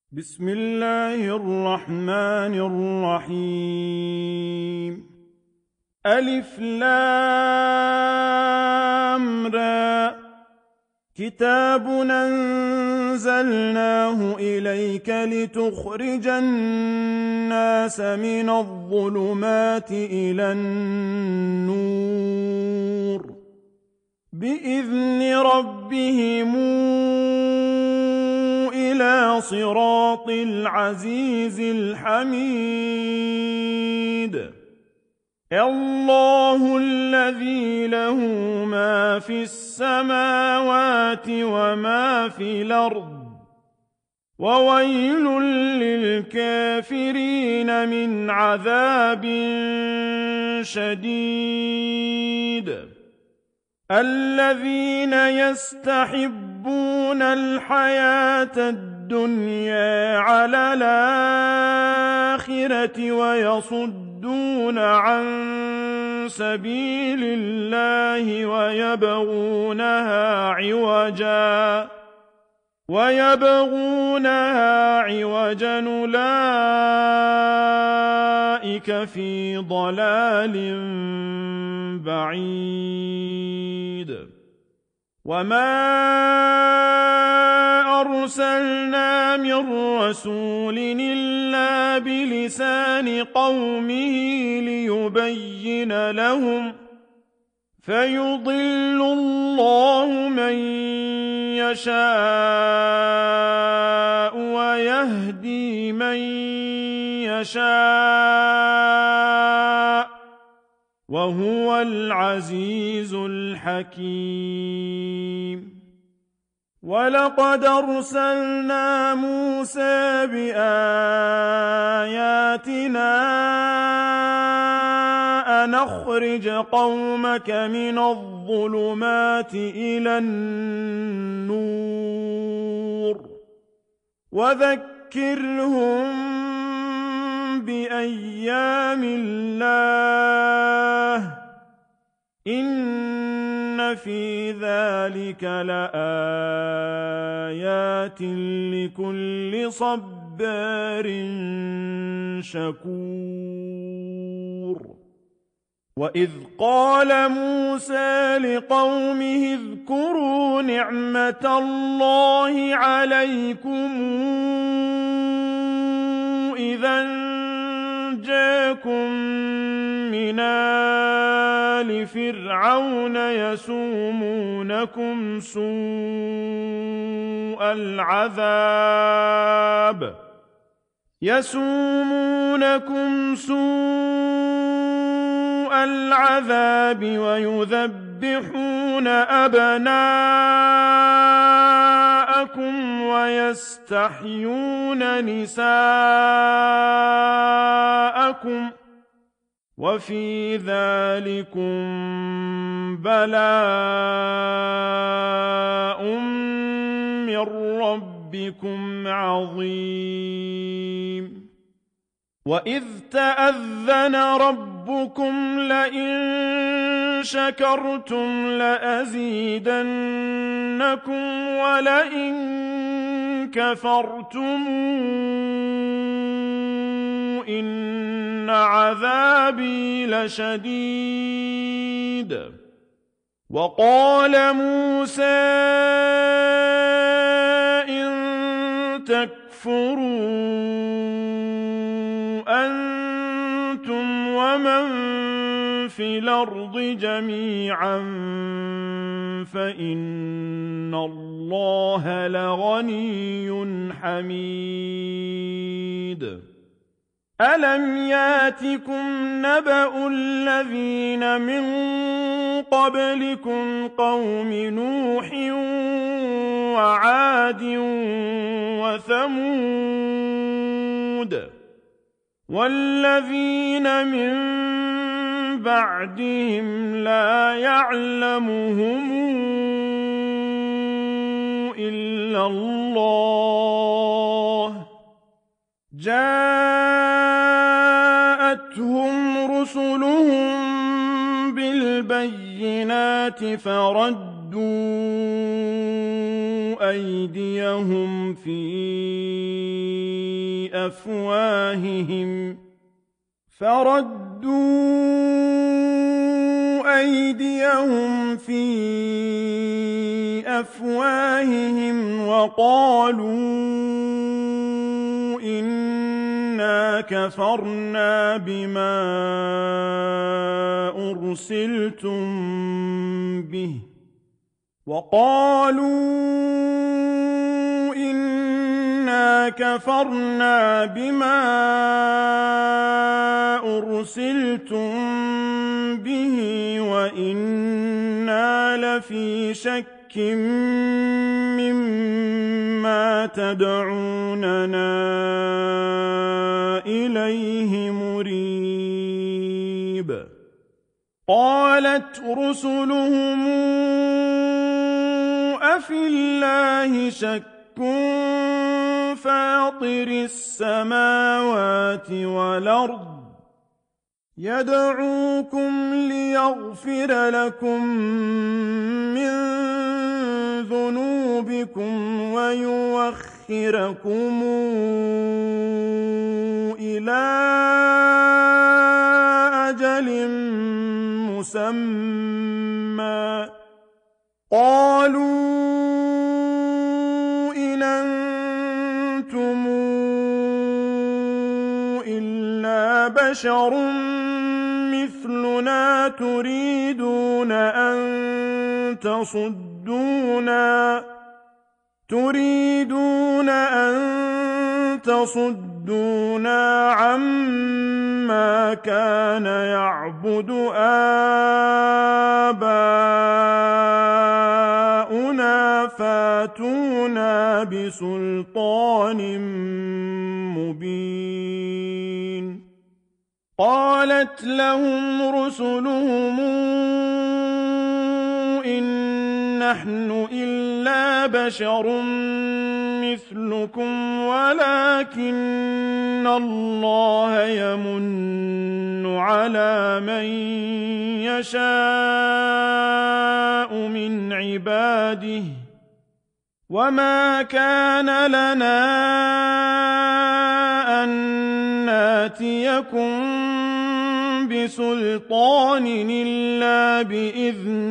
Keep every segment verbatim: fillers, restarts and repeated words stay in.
بسم الله الرحمن الرحيم. ألف لام را. كتاب أنزلناه إليك لتخرج الناس من الظلمات إلى النور بإذن ربهم إلى صراط العزيز الحميد. الله الذي له ما في السماوات وما في الأرض وويل للكافرين من عذاب شديد. الذين يستحبون الحياة الدنيا على الآخرة ويصدون عن سبيل الله ويبغونها عوجا ويبغونها عوجا أولئك في ضلال بعيد. وما أرسلنا من رسول إلا بلسان قومه ليبين لهم فيضل الله من يشاء ويهدي من يشاء وهو العزيز الحكيم. ولقد أرسلنا موسى بآياتنا أن أخرج قومك من الظلمات إلى النور وذكرهم بأيام الله إن في ذلك لآيات لكل صبار شكور. وإذ قال موسى لقومه اذكروا نعمة الله عليكم إذا جاءكم من آل فرعون يسومونكم سوء العذاب يسومونكم سوء العذاب ويذبحون أبناءكم ويستحيون نساءكم وفي ذلكم بلاء من ربكم عظيم. وإذ تأذن ربكم لئن شكرتم لأزيدنكم ولئن كفرتم إن عذابي لشديد. وقال موسى إن تكفروا أنتم ومن في الأرض جميعا فإن الله لغني حميد. ألم ياتكم نبأ الذين من قبلكم قوم نوح وعاد وثمود والذين من بعدهم لا يعلمهم إلا الله جاءتهم رسلهم بالبينات فردوا أيديهم في أفواههم فردوا أيديهم في أفواههم وقالوا إنا كفرنا بما أرسلتم به وقالوا إنا كفرنا بما أرسلتم به وإنا لفي شك مما تدعوننا إليه مريب قالت رسلهم أفي الله شك فاطر السماوات والأرض يدعوكم ليغفر لكم من ذنوبكم ويوخركم إلى أجل مسمى قالوا إن أنتم إلا بشر مثلنا تريدون أن تصدونا تريدون أن تصدونا عما كان يعبد آباؤنا فاتونا بسلطان مبين قالت لهم رسلهم إن نحن إلا بشر مثلكم ولكن الله يمن على من يشاء من عباده وما كان لنا أن ناتيكم بسلطان إلا بإذن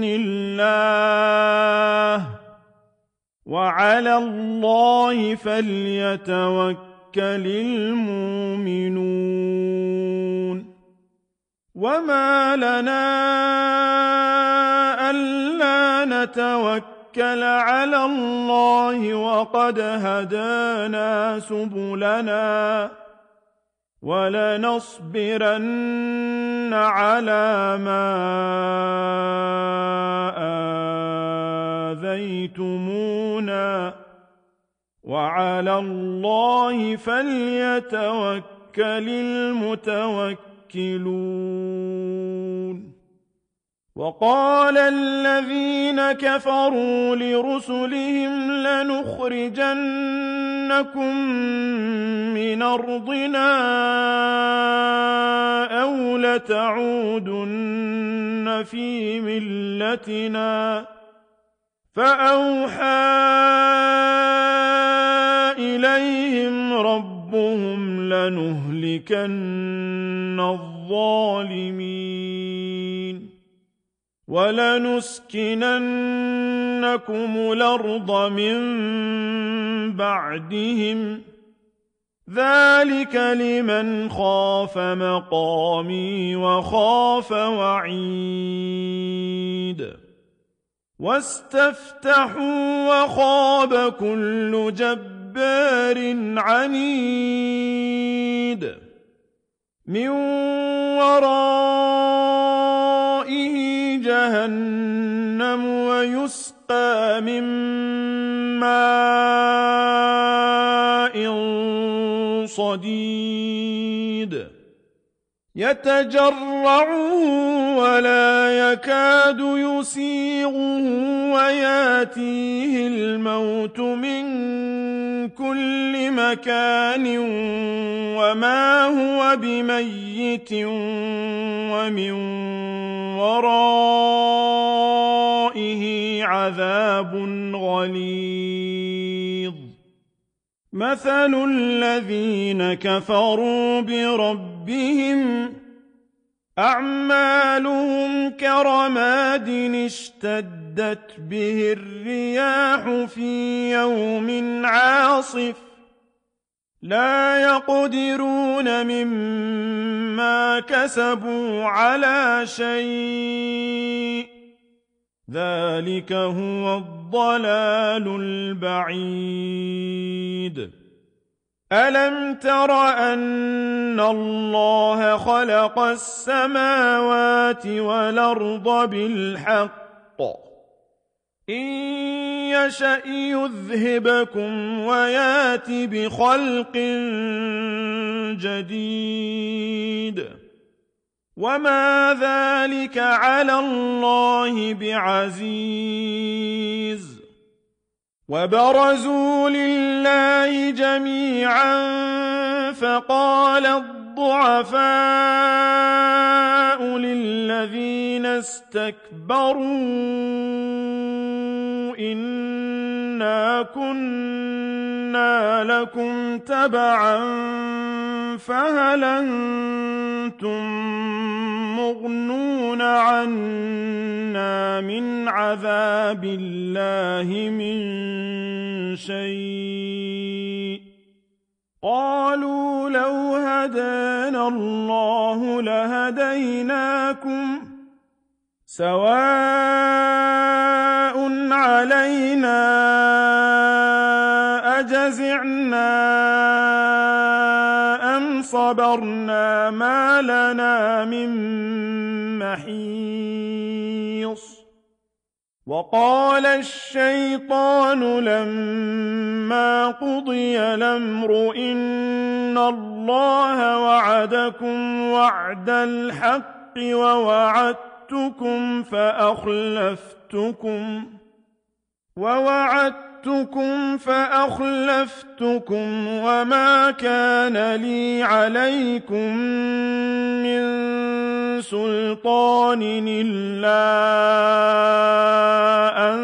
الله وعلى الله فليتوكل المؤمنون وما لنا ألا نتوكل على الله وقد هدانا سبلنا ولنصبرن على ما آذيتمونا وعلى الله فليتوكل المتوكلون وقال الذين كفروا لرسلهم لنخرجنكم من أرضنا أو لتعودن في ملتنا فأوحى إليهم ربهم لنهلكن الظالمين ولنسكننكم الأرض من بعدهم ذلك لمن خاف مقامي وخاف وعيد واستفتحوا وخاب كل جبار عنيد من ورائه جهنم ويسقى من ماء صديد يتجرعه ولا يكاد يسيغه وياتيه الموت من كل مكان وما هو بميت ومن ورائه عذاب غليظ مثل الذين كفروا بربهم أعمالهم كرماد اشتدت به الرياح في يوم عاصف لا يقدرون مما كسبوا على شيء ذلك هو الضلال البعيد ألم تر أن الله خلق السماوات والأرض بالحق إن يشأ يذهبكم ويات بخلق جديد وما ذلك على الله بعزيز وبرزوا لله جميعا فقال الضعفاء للذين استكبروا إنا كنا لكم تبعا فهل أنتم مغنون عنا من عذاب الله من شيء قالوا لو هدانا الله لهديناكم سواء علينا أجزعنا أم صبرنا ما لنا من محيص وقال الشيطان لما قضي الأمر إن الله وعدكم وعد الحق ووعدتكم فأخلفتكم ووعدتكم فأخلفتكم وما كان لي عليكم من سلطان إلا أن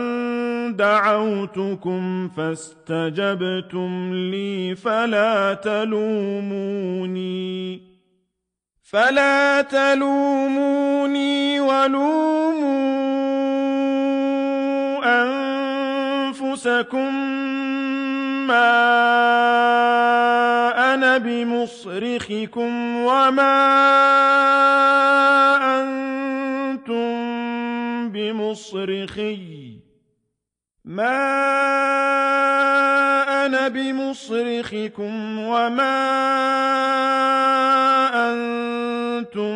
دعوتكم فاستجبتم لي فلا تلوموني فلا تلوموني ولوموا أنفسكم ما أنا بمصرخكم وما أنتم بمصرخي ما أنا بمصرخكم وما أنتم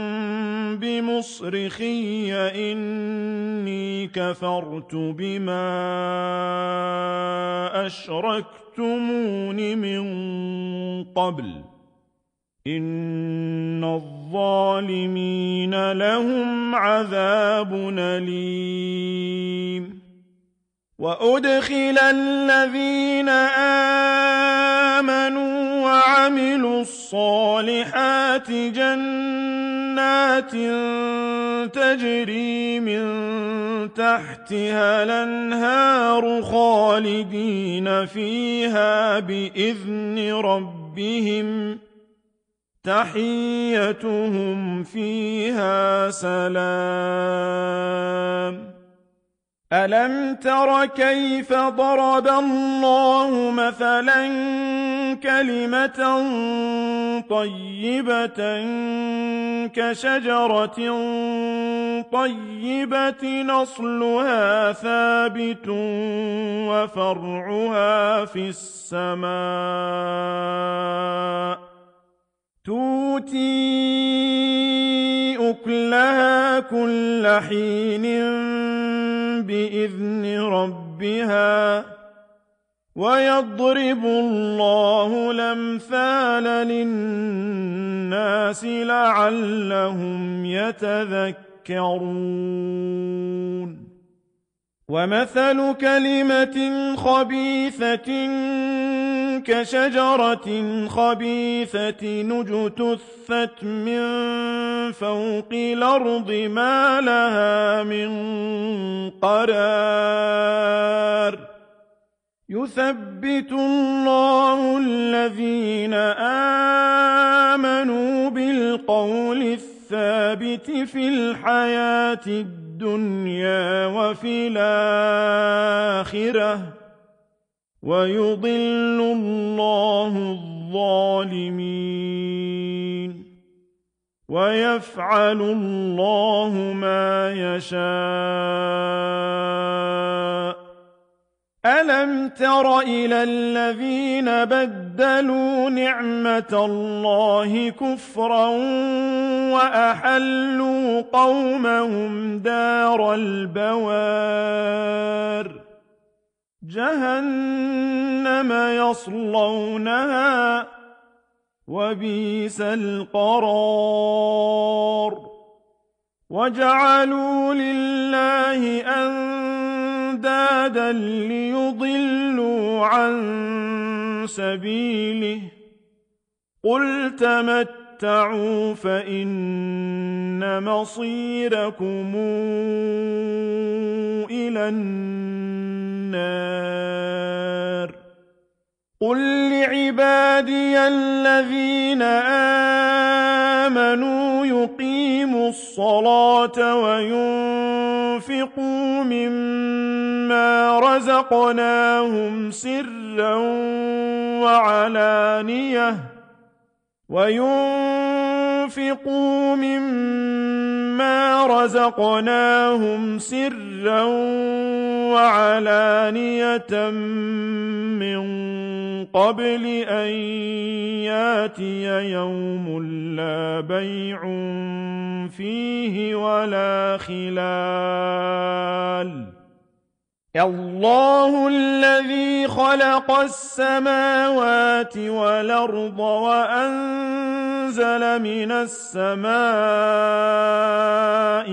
بمصرخي إني كفرت بما أشركتمون من قبل إن الظالمين لهم عذاب أليم وأدخل الذين آمنوا وعملوا الصالحات جنات تجري من تحتها الأنهار خالدين فيها بإذن ربهم تحيتهم فيها سلام ألم تر كيف ضرب الله مثلا كلمة طيبة كشجرة طيبة نصلها ثابت وفرعها في السماء تؤتي أكلها كل حين بإذن ربها ويضرب الله الأمثال للناس لعلهم يتذكرون ومثل كلمة خبيثة كشجرة خبيثة اجتثت من فوق الأرض ما لها من قرار يثبت الله الذين آمنوا بالقول الثابت في الحياة الدنيا وفي الآخرة ويضل الله الظالمين ويفعل الله ما يشاء. ألم تر إلى الذين بدلوا نعمة الله كفرا وأحلوا قومهم دار البوار جهنم يصلونها وبئس القرار. وجعلوا لله أندادا ليضلوا عن سبيله قل تمتعوا فإن مصيركم إلى النار. قل لعبادي الذين آمنوا يقيموا الصلاة وينفقوا مما رزقناهم سرا وعلانية وينفقوا مما رزقناهم سرا وعلانية من قبل أن ياتي يوم لا بيع فيه ولا خلال. الله الذي خلق السماوات والأرض وأنزل من السماء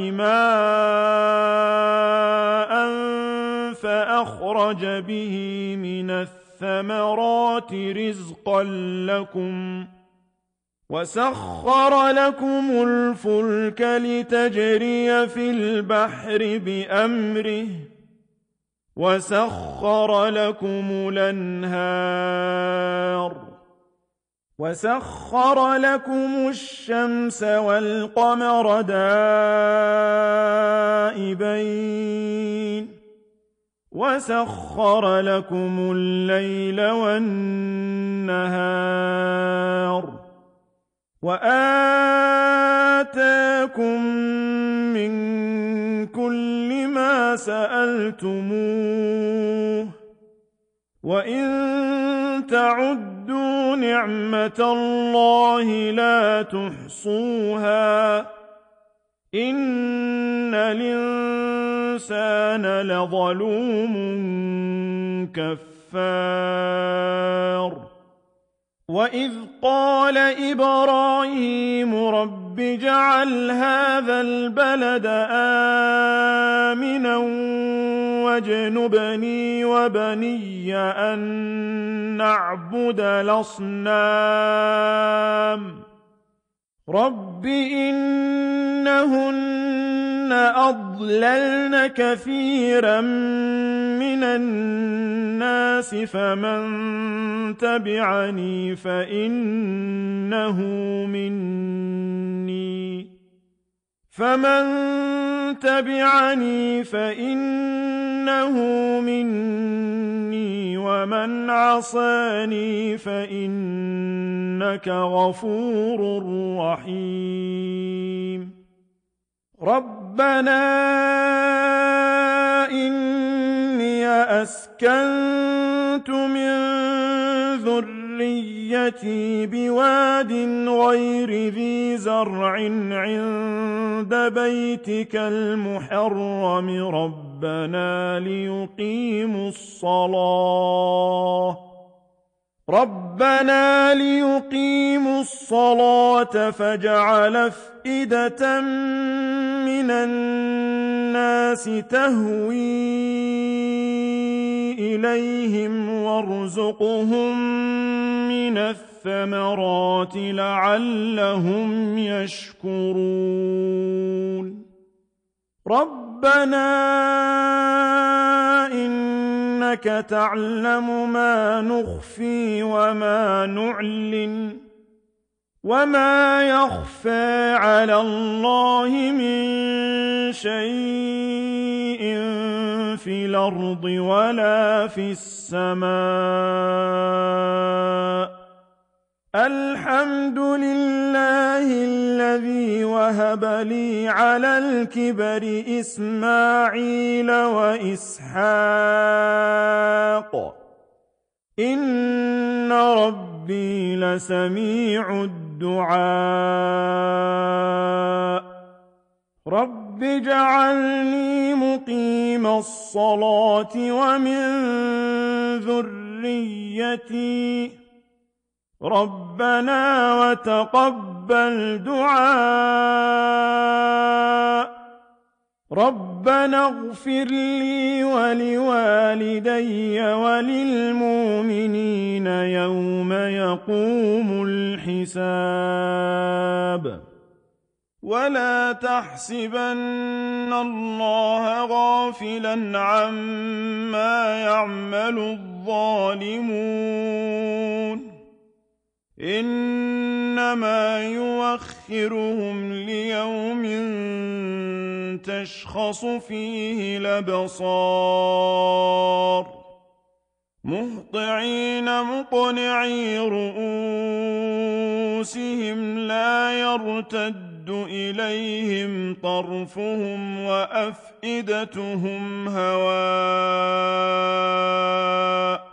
ماء فأخرج به من الثمرات رزقا لكم وسخر لكم الفلك لتجري في البحر بأمره وسخر لكم الأنهار وسخر لكم الشمس والقمر دائبين وسخر لكم الليل والنهار وآتاكم من كل ما سألتموه وإن تعدوا نعمة الله لا تحصوها إن الإنسان لظلوم كفار. وإذ قال إبراهيم رب اجعل هذا البلد آمنا واجنبني وبني أن نعبد الأصنام رب إنهن أضللن كثيرا من الناس فمن تبعني فإنه مني فمن تبعني فإنه مني ومن عصاني فإنك غفور رحيم. ربنا إني أسكنت من ذريتي بواد غير ذي زرع عند بيتك المحرم ربنا ليقيموا الصلاة ربنا ليقيموا الصلاة فاجعل أفئدة من الناس تهوي إليهم وارزقهم من الثمرات لعلهم يشكرون. ربنا إنك إنك تعلم ما نخفي وما نعلن وما يخفى على الله من شيء في الأرض ولا في السماء الحمد لله الذي وهب لي على الكبر إسماعيل وإسحاق إن ربي لسميع الدعاء رب اجعلني مقيم الصلاة ومن ذريتي ربنا وتقبل دعاء ربنا اغفر لي ولوالدي وللمؤمنين يوم يقوم الحساب ولا تحسبن الله غافلا عما يعمل الظالمون إنما يؤخرهم ليوم تشخص فيه الأبصار مهطعين مقنعي رؤوسهم لا يرتد إليهم طرفهم وأفئدتهم هواء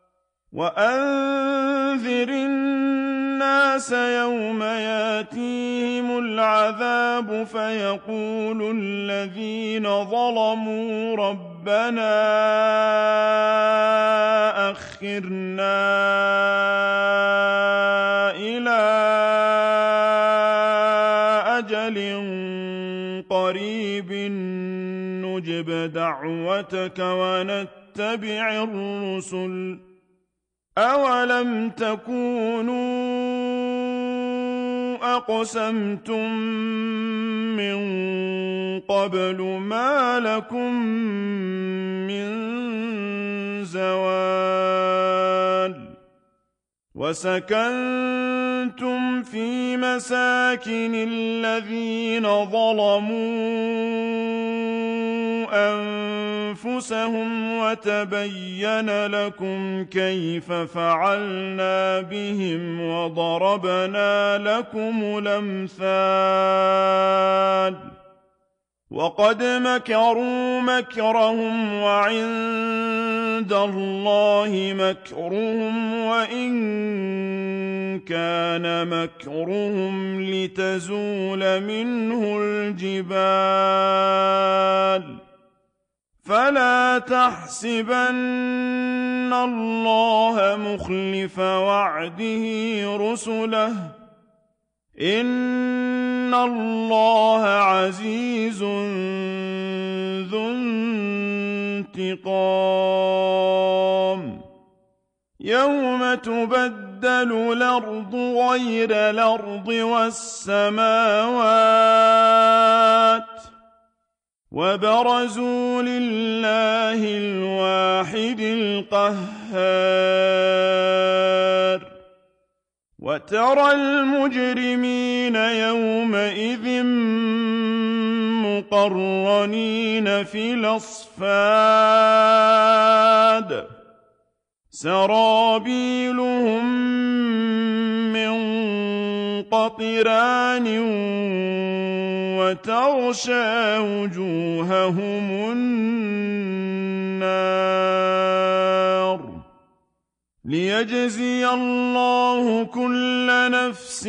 وأنذر الناس يوم ياتيهم العذاب فيقول الذين ظلموا ربنا أخرنا إلى أجل قريب نجب دعوتك ونتبع الرسل أولم تكونوا أقسمتم من قبل ما لكم من زوال وسكنتم في مساكن الذين ظلموا أنفسهم وتبين لكم كيف فعلنا بهم وضربنا لكم الأمثال وقد مكروا مكرهم وعند الله مكرهم وإن كان مكرهم لتزول منه الجبال فلا تحسبن الله مخلف وعده رسله إن الله عزيز ذو انتقام يوم تبدل الأرض غير الأرض والسماوات وبرزوا لله الواحد القهار وترى المجرمين يومئذ مقرنين في الأصفاد سرابيلهم من قطران وتغشى وجوههم النار ليجزي الله كل نفس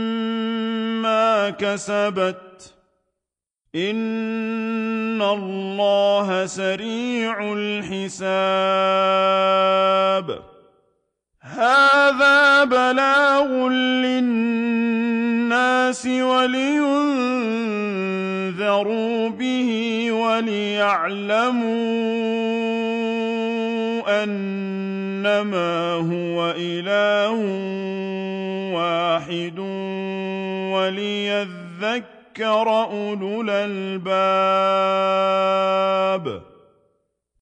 ما كسبت إن الله سريع الحساب هذا بلاغ للناس ولينذروا به وليعلموا أنما هو إله واحد وليذكر أولو الألباب